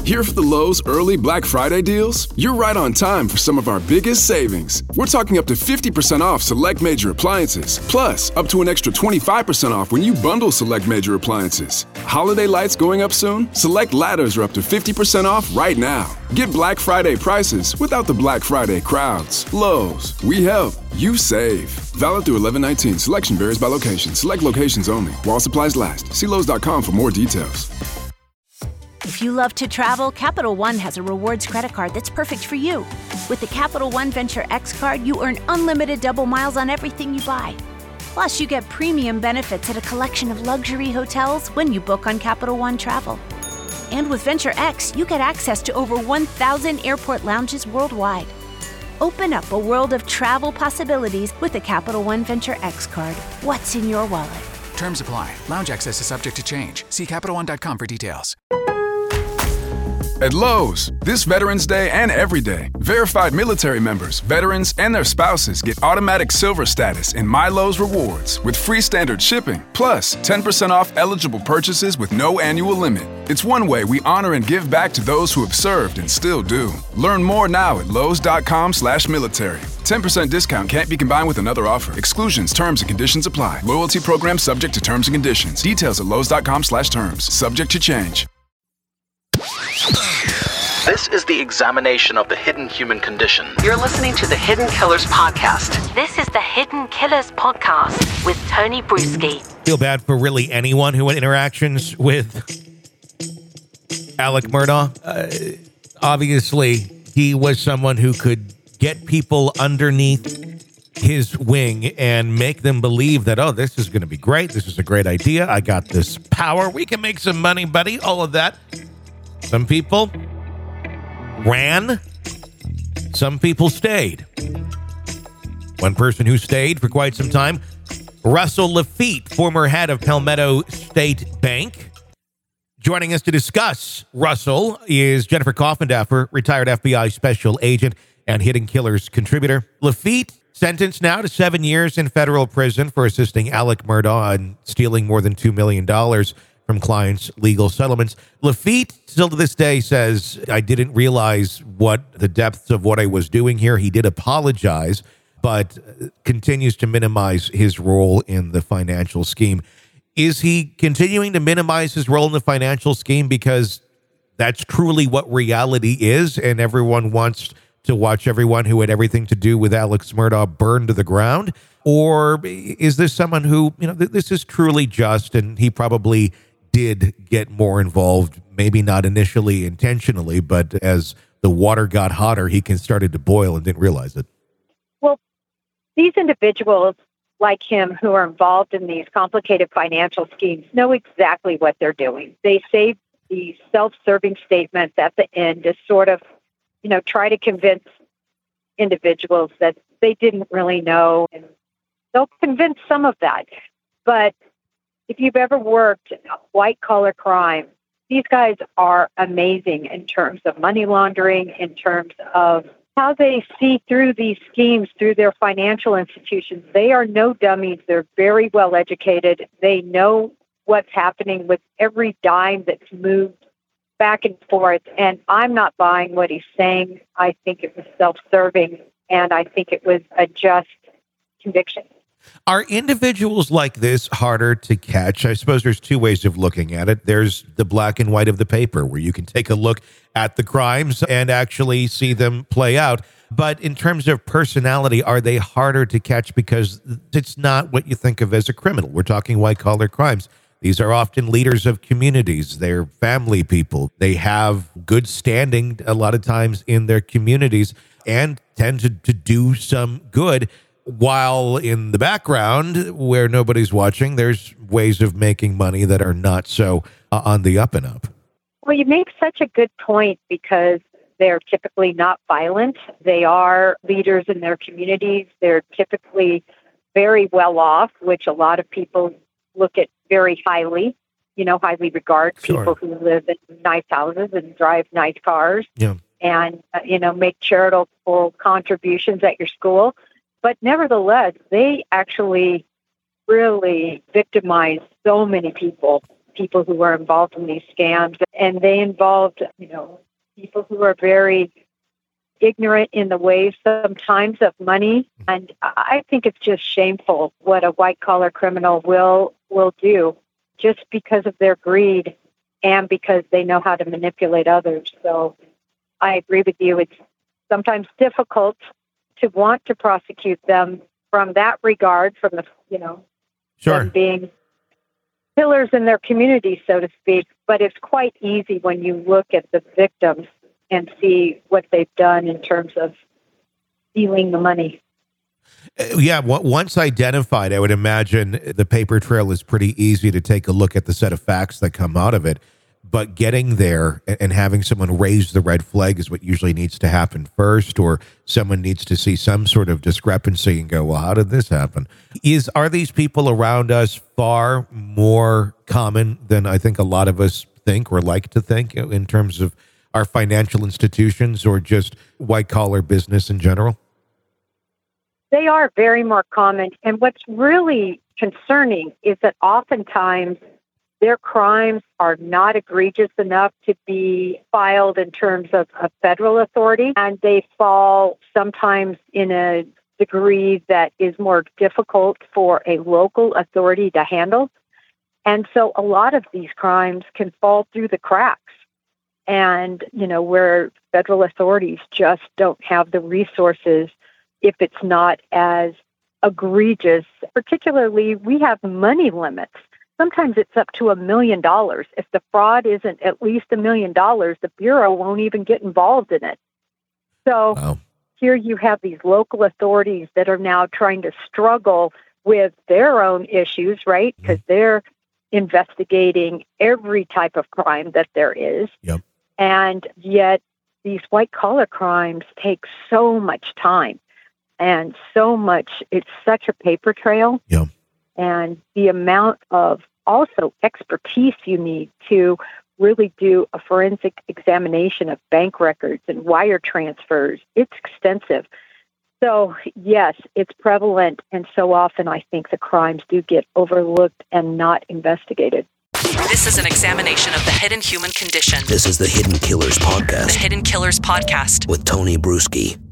Here for the Lowe's early Black Friday deals? You're right on time for some of our biggest savings. We're talking up to 50% off select major appliances. Plus, up to an extra 25% off when you bundle select major appliances. Holiday lights going up soon? Select ladders are up to 50% off right now. Get Black Friday prices without the Black Friday crowds. Lowe's, we help, you save. Valid through 11/19. Selection varies by location. Select locations only. While supplies last. See Lowe's.com for more details. If you love to travel, Capital One has a rewards credit card that's perfect for you. With the Capital One Venture X card, you earn unlimited double miles on everything you buy. Plus, you get premium benefits at a collection of luxury hotels when you book on Capital One Travel. And with Venture X, you get access to over 1,000 airport lounges worldwide. Open up a world of travel possibilities with the Capital One Venture X card. What's in your wallet? Terms apply. Lounge access is subject to change. See CapitalOne.com for details. At Lowe's, this Veterans Day and every day, verified military members, veterans, and their spouses get automatic silver status in My Lowe's Rewards with free standard shipping, plus 10% off eligible purchases with no annual limit. It's one way we honor and give back to those who have served and still do. Learn more now at Lowes.com/military. 10% discount can't be combined with another offer. Exclusions, terms, and conditions apply. Loyalty program subject to terms and conditions. Details at Lowes.com/terms. Subject to change. This is the examination of the hidden human condition. You're listening to the Hidden Killers Podcast. This is the Hidden Killers Podcast with Tony Bruschi. Feel bad for really anyone who had interactions with Alec Murdaugh. Obviously, he was someone who could get people underneath his wing and make them believe that, oh, this is going to be great. This is a great idea. I got this power. We can make some money, buddy. All of that. Some people ran. Some people stayed. One person who stayed for quite some time, Russell Laffitte, former head of Palmetto State Bank. Joining us to discuss Russell is Jennifer Coffindaffer, retired FBI special agent and Hidden Killers contributor. Laffitte sentenced now to 7 years in federal prison for assisting Alec Murdaugh in stealing more than $2 million from clients' legal settlements. Laffitte, still to this day, says, I didn't realize what the depths of what I was doing here. He did apologize, but continues to minimize his role in the financial scheme. Is he continuing to minimize his role in the financial scheme because that's truly what reality is, and everyone wants to watch everyone who had everything to do with Alex Murdaugh burn to the ground? Or is this someone who, this is truly just, and he probably did get more involved, maybe not initially intentionally, but as the water got hotter, he started to boil and didn't realize it? Well, these individuals like him who are involved in these complicated financial schemes know exactly what they're doing. They say these self-serving statements at the end to sort of, try to convince individuals that they didn't really know, and they'll convince some of that. But if you've ever worked in white-collar crime, these guys are amazing in terms of money laundering, in terms of how they see through these schemes through their financial institutions. They are no dummies. They're very well educated. They know what's happening with every dime that's moved back and forth. And I'm not buying what he's saying. I think it was self-serving, and I think it was a just conviction. Are individuals like this harder to catch? I suppose there's two ways of looking at it. There's the black and white of the paper, where you can take a look at the crimes and actually see them play out. But in terms of personality, are they harder to catch because it's not what you think of as a criminal? We're talking white-collar crimes. These are often leaders of communities. They're family people. They have good standing a lot of times in their communities and tend to do some good. While in the background, where nobody's watching, there's ways of making money that are not so on the up and up. Well, you make such a good point because they're typically not violent. They are leaders in their communities. They're typically very well off, which a lot of people look at very highly, highly regard people who live in nice houses and drive nice cars and, make charitable contributions at your school. But nevertheless, they actually really victimize so many people people who are involved in these scams. And they involved, people who are very ignorant in the ways sometimes of money. And I think it's just shameful what a white-collar criminal will do just because of their greed and because they know how to manipulate others. So I agree with you. It's sometimes difficult to want to prosecute them from that regard, from the, Sure. them being pillars in their community, so to speak. But it's quite easy when you look at the victims and see what they've done in terms of stealing the money. Yeah, once identified, I would imagine the paper trail is pretty easy to take a look at the set of facts that come out of it. But getting there and having someone raise the red flag is what usually needs to happen first, or someone needs to see some sort of discrepancy and go, well, how did this happen? Are these people around us far more common than I think a lot of us think or like to think in terms of our financial institutions or just white-collar business in general? They are very more common. And what's really concerning is that oftentimes their crimes are not egregious enough to be filed in terms of a federal authority, and they fall sometimes in a degree that is more difficult for a local authority to handle. And so a lot of these crimes can fall through the cracks. And, where federal authorities just don't have the resources if it's not as egregious. Particularly, we have money limits. Sometimes it's up to $1 million. If the fraud isn't at least $1 million, the Bureau won't even get involved in it. So Here you have these local authorities that are now trying to struggle with their own issues, right? Because they're investigating every type of crime that there is. Yep. And yet these white-collar crimes take so much time and so much, it's such a paper trail. Yep. And the amount of also expertise you need to really do a forensic examination of bank records and wire transfers, it's extensive. So, yes, it's prevalent, and so often I think the crimes do get overlooked and not investigated. This is an examination of the hidden human condition. This is the Hidden Killers Podcast. The Hidden Killers Podcast. With Tony Bruschi.